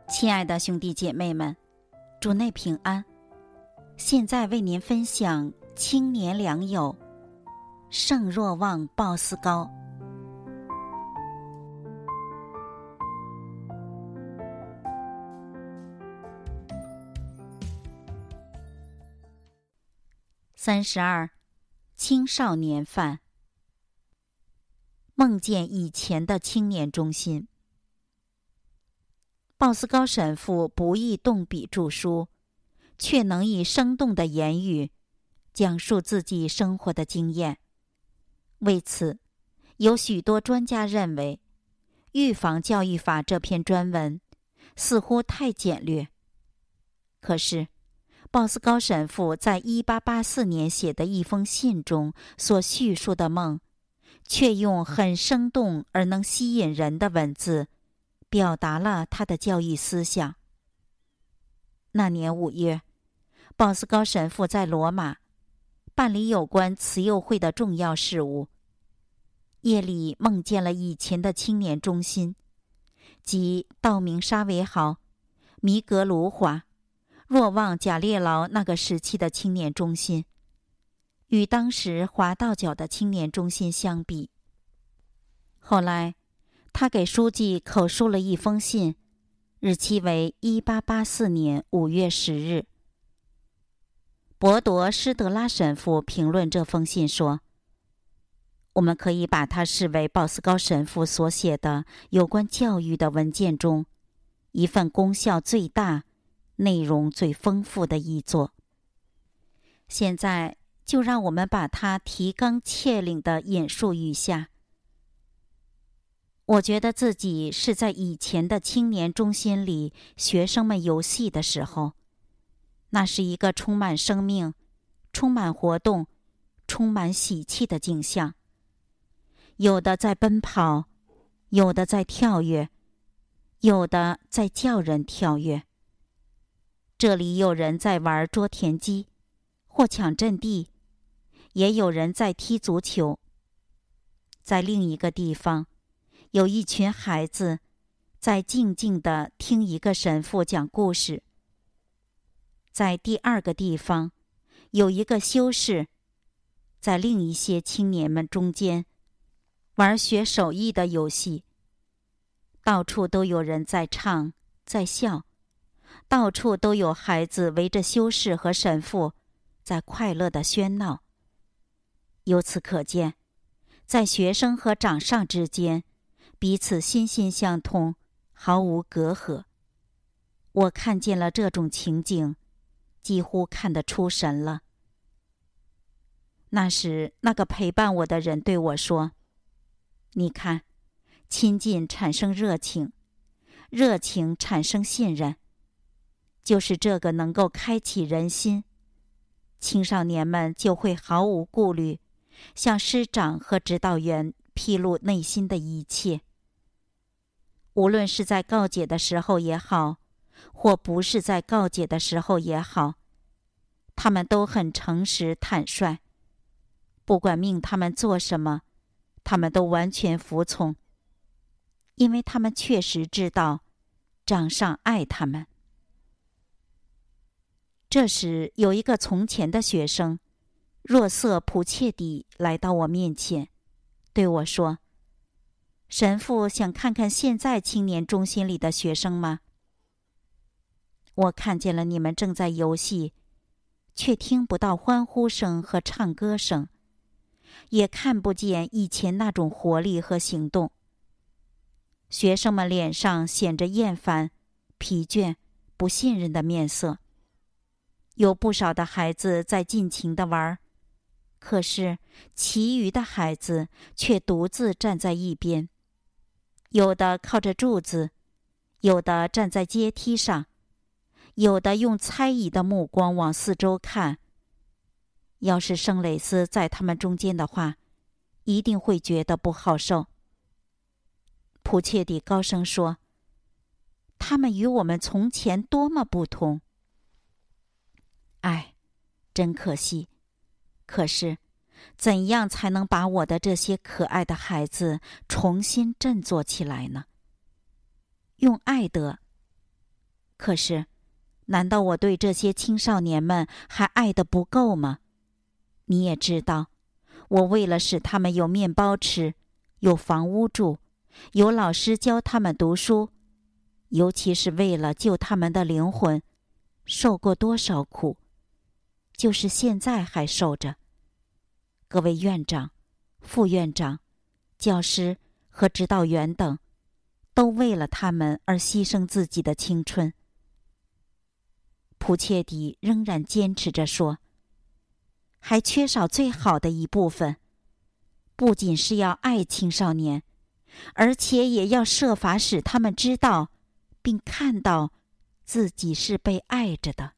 亲爱的兄弟姐妹们，主内平安。现在为您分享青年良友圣若望鲍斯高。32青少年犯。梦见以前的青年中心。鲍斯高神父不易动笔著书，却能以生动的言语讲述自己生活的经验。为此，有许多专家认为，《预防教育法》这篇专文似乎太简略。可是，鲍斯高神父在1884年写的一封信中所叙述的梦，却用很生动而能吸引人的文字表达了他的教育思想。那年5月，鲍斯高神父在罗马办理有关慈幼会的重要事务。夜里梦见了以前的青年中心，即道明沙维豪、米格卢华、若望贾列劳那个时期的青年中心，与当时华道角的青年中心相比。后来他给书记口述了一封信，日期为1884年5月10日。博铎施德拉神父评论这封信说，我们可以把它视为鲍斯高神父所写的有关教育的文件中一份功效最大、内容最丰富的遗作。现在就让我们把它提纲挈领地引述如下。我觉得自己是在以前的青年中心里学生们游戏的时候，那是一个充满生命、充满活动、充满喜气的景象。有的在奔跑，有的在跳跃，有的在叫人跳跃。这里有人在玩捉田鸡或抢阵地，也有人在踢足球。在另一个地方，有一群孩子在静静地听一个神父讲故事。在第二个地方，有一个修士在另一些青年们中间玩学手艺的游戏。到处都有人在唱，在笑，到处都有孩子围着修士和神父在快乐地喧闹。由此可见，在学生和长上之间，彼此心心相通，毫无隔阂。我看见了这种情景，几乎看得出神了。那时，那个陪伴我的人对我说，你看，亲近产生热情，热情产生信任，就是这个能够开启人心，青少年们就会毫无顾虑向师长和指导员披露内心的一切。无论是在告解的时候也好，或不是在告解的时候也好，他们都很诚实坦率。不管命他们做什么，他们都完全服从，因为他们确实知道长上爱他们。这时有一个从前的学生若瑟普切底来到我面前，对我说，神父想看看现在青年中心里的学生吗？我看见了你们正在游戏，却听不到欢呼声和唱歌声，也看不见以前那种活力和行动。学生们脸上显着厌烦、疲倦、不信任的面色。有不少的孩子在尽情地玩，可是其余的孩子却独自站在一边，有的靠着柱子，有的站在阶梯上，有的用猜疑的目光往四周看。要是圣蕾丝在他们中间的话，一定会觉得不好受。普切底高声说，他们与我们从前多么不同。哎，真可惜。可是，怎样才能把我的这些可爱的孩子重新振作起来呢？用爱德， 可是，难道我对这些青少年们还爱得不够吗？你也知道，我为了使他们有面包吃，有房屋住，有老师教他们读书，尤其是为了救他们的灵魂，受过多少苦，就是现在还受着。各位院长、副院长、教师和指导员等，都为了他们而牺牲自己的青春。普切迪仍然坚持着说，还缺少最好的一部分，不仅是要爱青少年，而且也要设法使他们知道并看到自己是被爱着的。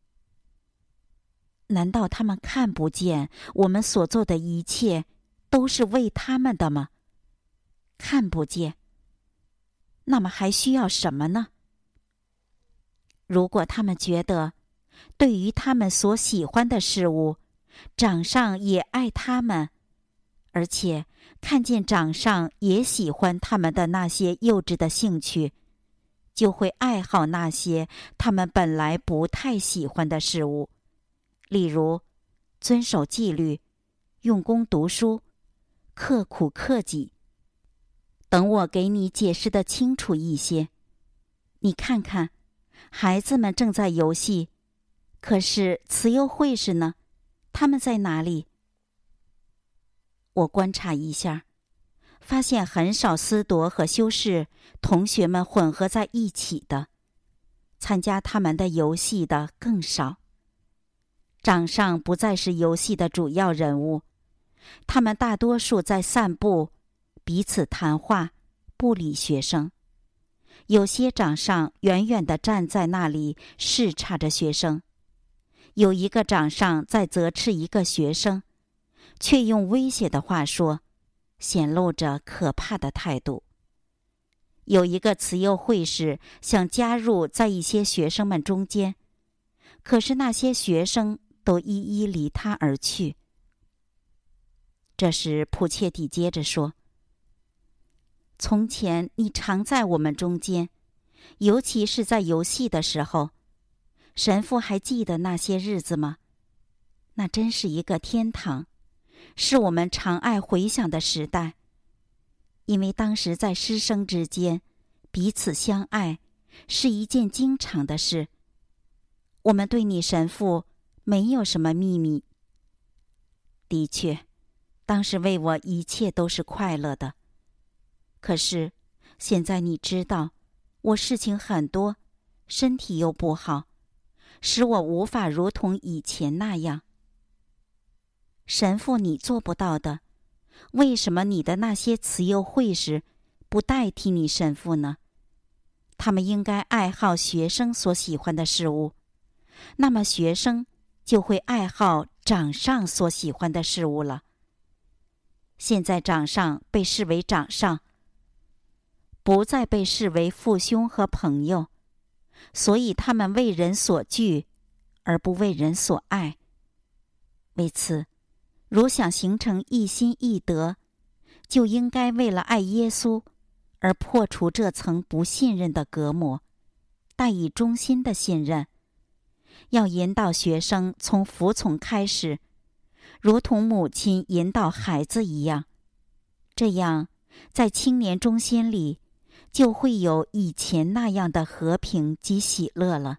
难道他们看不见我们所做的一切都是为他们的吗？看不见，那么还需要什么呢？如果他们觉得对于他们所喜欢的事物，长上也爱他们，而且看见长上也喜欢他们的那些幼稚的兴趣，就会爱好那些他们本来不太喜欢的事物，例如遵守纪律、用功读书、刻苦克己。等我给你解释得清楚一些。你看看，孩子们正在游戏，可是慈幼会士呢？他们在哪里？我观察一下，发现很少司铎和修士同学们混合在一起的，参加他们的游戏的更少。长上不再是游戏的主要人物，他们大多数在散步，彼此谈话，不理学生。有些长上远远地站在那里视察着学生，有一个长上在责斥一个学生，却用威胁的话说，显露着可怕的态度。有一个慈幼会士想加入在一些学生们中间，可是那些学生都一一离他而去。这时普切蒂接着说，从前你常在我们中间，尤其是在游戏的时候，神父还记得那些日子吗？那真是一个天堂，是我们常爱回想的时代。因为当时在师生之间彼此相爱是一件经常的事。我们对你神父没有什么秘密。的确，当时为我一切都是快乐的。可是现在你知道，我事情很多，身体又不好，使我无法如同以前那样。神父你做不到的，为什么你的那些慈幼会士不代替你神父呢？他们应该爱好学生所喜欢的事物，那么学生就会爱好长上所喜欢的事物了。现在长上被视为长上，不再被视为父兄和朋友，所以他们为人所惧，而不为人所爱。为此，如想形成一心一德，就应该为了爱耶稣而破除这层不信任的隔膜，带以忠心的信任。要引导学生从服从开始，如同母亲引导孩子一样。这样，在青年中心里，就会有以前那样的和平及喜乐了。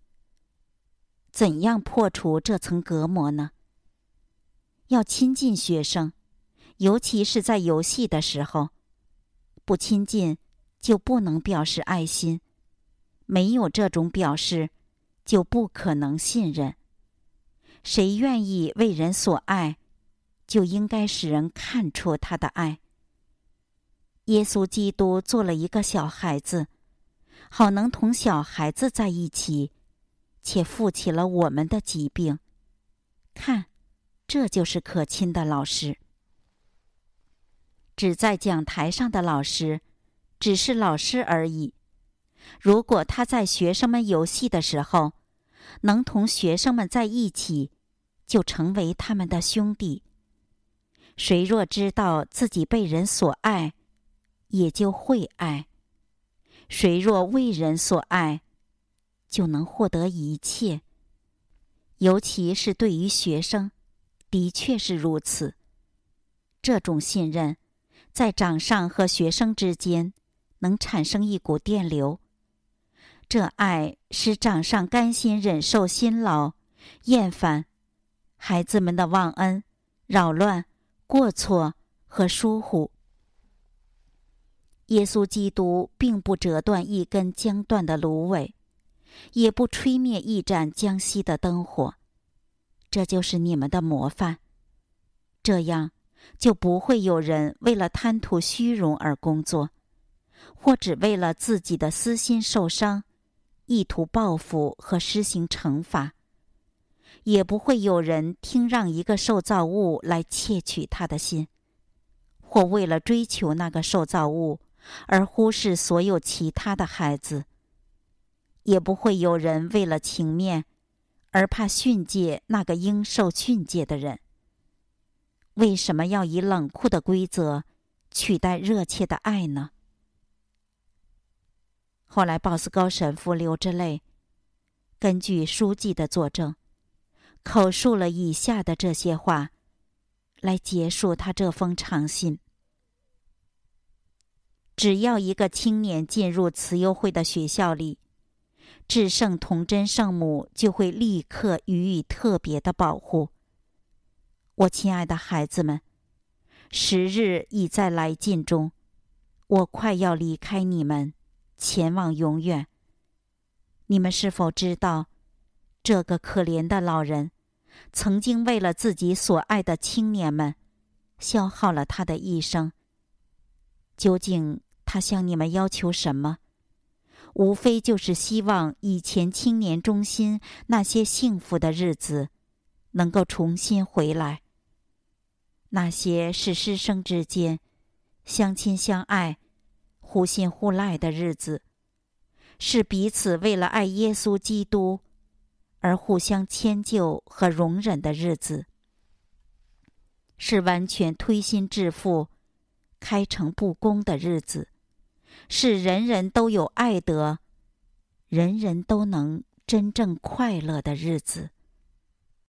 怎样破除这层隔膜呢？要亲近学生，尤其是在游戏的时候。不亲近，就不能表示爱心。没有这种表示，就不可能信任。谁愿意为人所爱，就应该使人看出他的爱。耶稣基督做了一个小孩子，好能同小孩子在一起，且负起了我们的疾病。看，这就是可亲的老师。只在讲台上的老师，只是老师而已。如果他在学生们游戏的时候，能同学生们在一起，就成为他们的兄弟。谁若知道自己被人所爱，也就会爱。谁若为人所爱， 就能获得一切。尤其是对于学生，的确是如此。这种信任，在长上和学生之间，能产生一股电流。这爱使长上甘心忍受辛劳、厌烦孩子们的忘恩、扰乱、过错和疏忽。耶稣基督并不折断一根将断的芦苇，也不吹灭一盏将熄的灯火。这就是你们的模范。这样就不会有人为了贪图虚荣而工作，或只为了自己的私心受伤，意图报复和施行惩罚。也不会有人听让一个受造物来窃取他的心，或为了追求那个受造物而忽视所有其他的孩子。也不会有人为了情面而怕训诫那个应受训诫的人。为什么要以冷酷的规则取代热切的爱呢？后来鲍斯高神父流着泪，根据书记的作证，口述了以下的这些话，来结束他这封长信。只要一个青年进入慈幼会的学校里，至圣童真圣母就会立刻予以特别的保护。我亲爱的孩子们，时日已在来近中，我快要离开你们，前往永远。你们是否知道，这个可怜的老人曾经为了自己所爱的青年们，消耗了他的一生？究竟他向你们要求什么？无非就是希望以前青年中心那些幸福的日子能够重新回来。那些是师生之间相亲相爱、互信互赖的日子，是彼此为了爱耶稣基督而互相迁就和容忍的日子，是完全推心置腹、开诚布公的日子，是人人都有爱德、人人都能真正快乐的日子。